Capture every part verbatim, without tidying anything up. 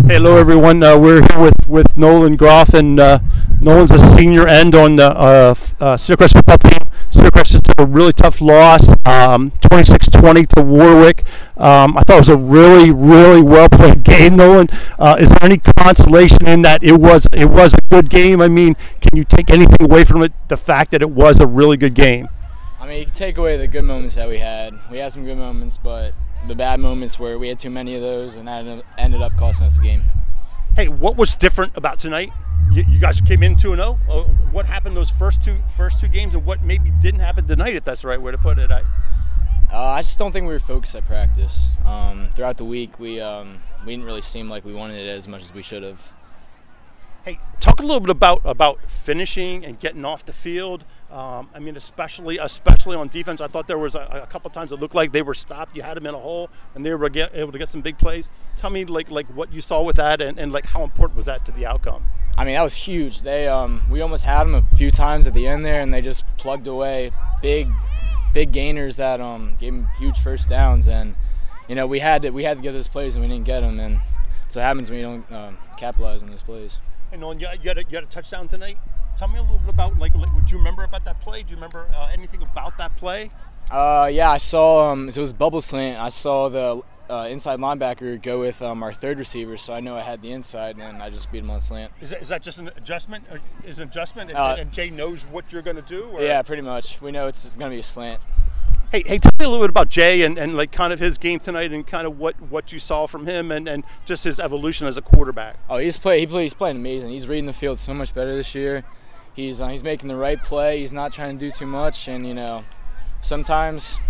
Hey, hello everyone. Uh, we're here with, with Nolan Groff, and uh, Nolan's a senior end on the uh, uh, Cedar Crest football team. Cedar Crest just took a really tough loss, um, twenty-six twenty to Warwick. Um, I thought it was a really, really well played game. Nolan, uh, is there any consolation in that it was it was a good game? I mean, can you take anything away from it? The fact that it was a really good game. I mean, you can take away the good moments that we had. We had some good moments, but the bad moments where we had too many of those, and that ended up costing us the game. Hey, what was different about tonight? You, you guys came in two and oh. Uh, what happened those first two first two games, and what maybe didn't happen tonight, if that's the right way to put it? I, uh, I just don't think we were focused at practice. Um, throughout the week, we um, we didn't really seem like we wanted it as much as we should have. Hey, talk a little bit about about finishing and getting off the field. Um, I mean, especially especially on defense. I thought there was a, a couple times it looked like they were stopped. You had them in a hole, and they were get, able to get some big plays. Tell me, like like what you saw with that, and, and like how important was that to the outcome? I mean, that was huge. They um, we almost had them a few times at the end there, and they just plugged away big big gainers that um, gave them huge first downs. And you know, we had to we had to get those plays, and we didn't get them. And so it happens when you don't um, capitalize on those plays. And Nolan, you, you, had a, you had a touchdown tonight. Tell me a little bit about, like, like, do you remember about that play? Do you remember uh, anything about that play? Uh, yeah, I saw, um, so it was bubble slant. I saw the uh, inside linebacker go with um, our third receiver, so I know I had the inside, and I just beat him on slant. Is that, is that just an adjustment? Or is it an adjustment, and, uh, and Jay knows what you're going to do? Or? Yeah, pretty much. We know it's going to be a slant. Hey, hey, tell me a little bit about Jay and, and like kind of his game tonight, and kind of what, what you saw from him, and, and just his evolution as a quarterback. Oh, he's play he play, he's playing amazing. He's reading the field so much better this year. He's uh, he's making the right play. He's not trying to do too much, and you know, sometimes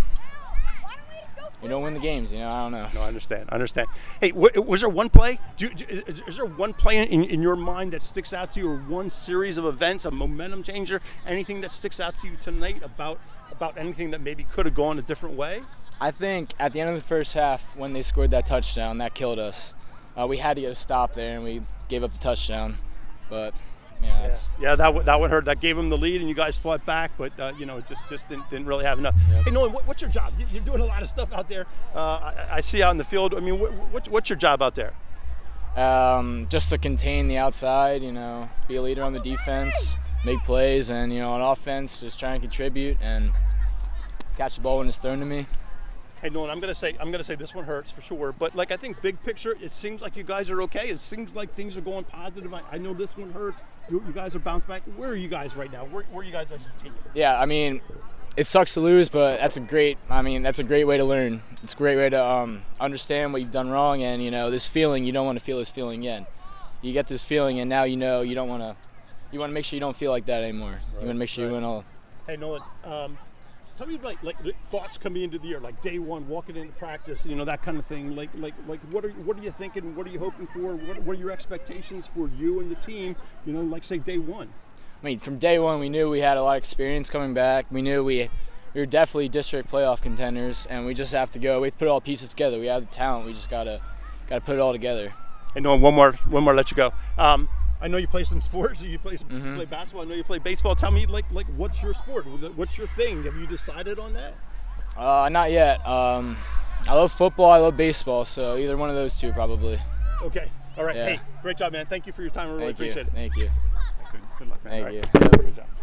you don't win the games. You know, I don't know. No, I understand. I understand. Hey, w- was there one play? Do you, is, is there one play in, in your mind that sticks out to you, or one series of events, a momentum changer, anything that sticks out to you tonight about about anything that maybe could have gone a different way? I think at the end of the first half, when they scored that touchdown, that killed us. Uh, we had to get a stop there, and we gave up the touchdown. But yeah, yeah, yeah that w- that one hurt. That gave them the lead, and you guys fought back, but uh, you know, just just didn't, didn't really have enough. Yep. Hey, Nolan, what, what's your job? You, you're doing a lot of stuff out there. Uh, I, I see out in the field. I mean, what, what, what's your job out there? Um, just to contain the outside, you know, be a leader on the defense, make plays, and you know, on offense, just try and contribute and catch the ball when it's thrown to me. Hey, Nolan, I'm gonna say I'm gonna say this one hurts for sure, but like I think big picture, it seems like you guys are okay. It seems like things are going positive. I, I know this one hurts. You, you guys are bounced back. Where are you guys right now? Where, where are you guys as a team? Yeah, I mean, it sucks to lose, but that's a great. I mean, that's a great way to learn. It's a great way to um, understand what you've done wrong, and you know, this feeling you don't want to feel this feeling again. You get this feeling, and now you know you don't want to. You want to make sure you don't feel like that anymore. Right, you want to make sure right. you win all. Hey, Nolan. Um, Tell me like like thoughts coming into the year, like day one, walking into practice, you know, that kind of thing. Like like like what are what are you thinking? What are you hoping for? What, what are your expectations for you and the team? You know, like say day one. I mean, from day one, we knew we had a lot of experience coming back. We knew we we were definitely district playoff contenders, and we just have to go. We have to put all pieces together. We have the talent. We just gotta gotta put it all together. And Nolan, one more one more, let you go. Um, I know you play some sports. You play some, mm-hmm. you play basketball. I know you play baseball. Tell me, like, like, what's your sport? What's your thing? Have you decided on that? Uh, not yet. Um, I love football. I love baseball. So either one of those two, probably. Okay. All right. Yeah. Hey, great job, man. Thank you for your time. I really Thank appreciate you. it. Thank you. Good, good luck, man. Thank All right. you. Good job.